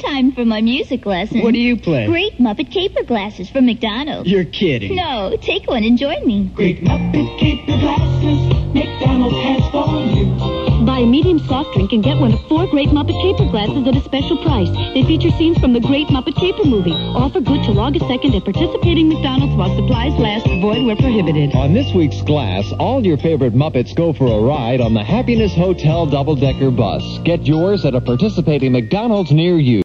time for my music lesson. What do you play? Great Muppet Caper Glasses from McDonald's. You're kidding. No, take one and join me. Great Muppet Caper Glasses, McDonald's has for you. Buy a medium soft drink and get one of 4 Great Muppet Caper Glasses at a special price. They feature scenes from the Great Muppet Caper movie. Offer good till August 2nd at participating McDonald's while supplies last. Void where prohibited. On this week's Glass, all your favorite Muppets go for a ride on the Happiness Hotel double-decker bus. Get yours at a participating McDonald's near you.